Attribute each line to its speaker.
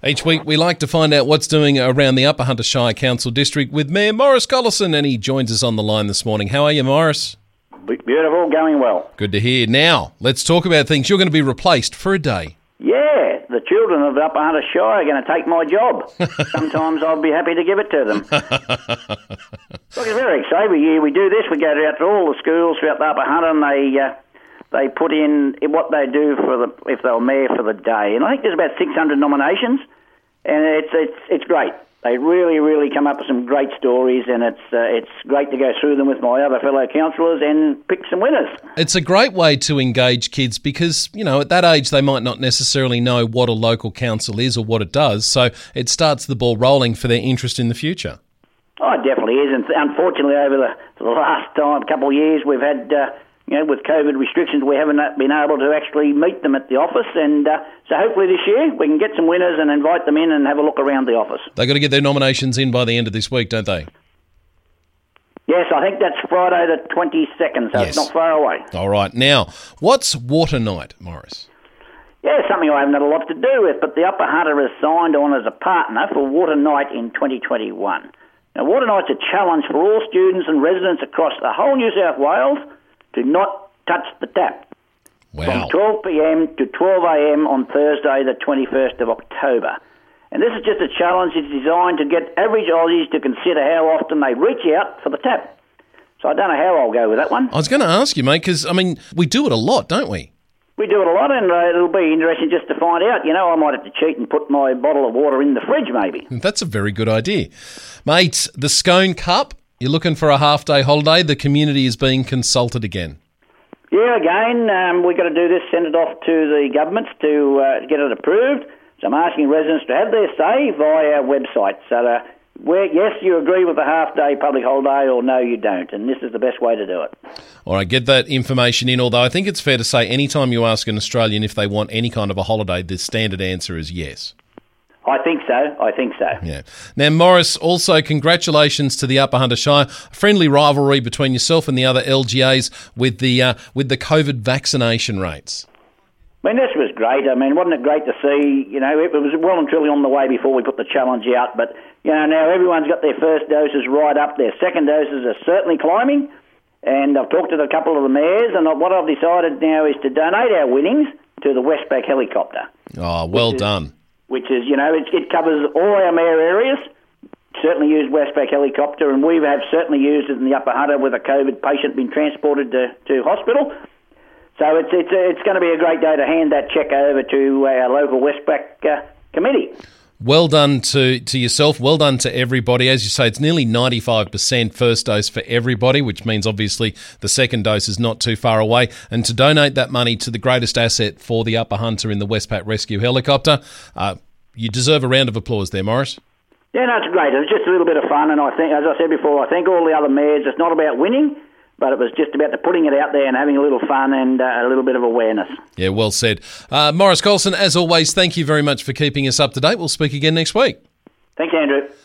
Speaker 1: Each week we like to find out what's doing around the Upper Hunter Shire Council District with Mayor Morris Collison, and he joins us on the line this morning. How are you, Morris?
Speaker 2: Beautiful, going well.
Speaker 1: Good to hear. Now, let's talk about things. You're going to be replaced for a day.
Speaker 2: Yeah, the children of the Upper Hunter Shire are going to take my job. Sometimes I'll be happy to give it to them. Look, it's very exciting. Every year we do this. We go out to all the schools throughout the Upper Hunter, and they put in what they do if they were mayor for the day. And I think there's about 600 nominations, and it's great. They really, really come up with some great stories, and it's great to go through them with my other fellow councillors and pick some winners.
Speaker 1: It's a great way to engage kids because, at that age they might not necessarily know what a local council is or what it does, so it starts the ball rolling for their interest in the future.
Speaker 2: Oh, it definitely is, and unfortunately over the last couple of years we've had... with COVID restrictions, we haven't been able to actually meet them at the office, and so hopefully this year we can get some winners and invite them in and have a look around the office.
Speaker 1: They've got to get their nominations in by the end of this week, don't they?
Speaker 2: Yes, I think that's Friday the 22nd, so It's not far away.
Speaker 1: All right. Now, what's Water Night, Morris?
Speaker 2: Yeah, something I haven't had a lot to do with, but the Upper Hunter has signed on as a partner for Water Night in 2021. Now, Water Night's a challenge for all students and residents across the whole New South Wales to not touch the tap.
Speaker 1: Wow.
Speaker 2: From 12 p.m. to 12 a.m. on Thursday, the 21st of October. And this is just a challenge that's designed to get average Aussies to consider how often they reach out for the tap. So I don't know how I'll go with that one.
Speaker 1: I was going to ask you, mate, because, we do it a lot, don't we?
Speaker 2: We do it a lot, and it'll be interesting just to find out. I might have to cheat and put my bottle of water in the fridge, maybe.
Speaker 1: That's a very good idea. Mate, the Scone Cup, you're looking for a half-day holiday. The community is being consulted again.
Speaker 2: Yeah, again, we've got to do this, send it off to the governments to get it approved. So I'm asking residents to have their say via our website. So yes, you agree with the half-day public holiday, or no, you don't. And this is the best way to do it. All
Speaker 1: right, get that information in, although I think it's fair to say anytime you ask an Australian if they want any kind of a holiday, the standard answer is yes.
Speaker 2: I think so.
Speaker 1: Yeah. Now, Morris, also congratulations to the Upper Hunter Shire. A friendly rivalry between yourself and the other LGAs with the COVID vaccination rates.
Speaker 2: This was great. Wasn't it great to see? It was well and truly on the way before we put the challenge out. But, now everyone's got their first doses right up. Their second doses are certainly climbing. And I've talked to a couple of the mayors, and what I've decided now is to donate our winnings to the Westpac helicopter.
Speaker 1: Oh, well done.
Speaker 2: Which is, it covers all our mayor areas. Certainly used Westpac helicopter, and we have certainly used it in the Upper Hunter with a COVID patient being transported to hospital. So it's going to be a great day to hand that cheque over to our local Westpac committee.
Speaker 1: Well done to yourself. Well done to everybody. As you say, it's nearly 95% first dose for everybody, which means obviously the second dose is not too far away. And to donate that money to the greatest asset for the Upper Hunter in the Westpac Rescue Helicopter, you deserve a round of applause there, Morris.
Speaker 2: Yeah, no, it's great. It's just a little bit of fun. And I think, as I said before, I think all the other mayors, it's not about winning, but it was just about the putting it out there and having a little fun and a little bit of awareness.
Speaker 1: Yeah, well said. Morris Collison, as always, thank you very much for keeping us up to date. We'll speak again next week.
Speaker 2: Thanks, Andrew.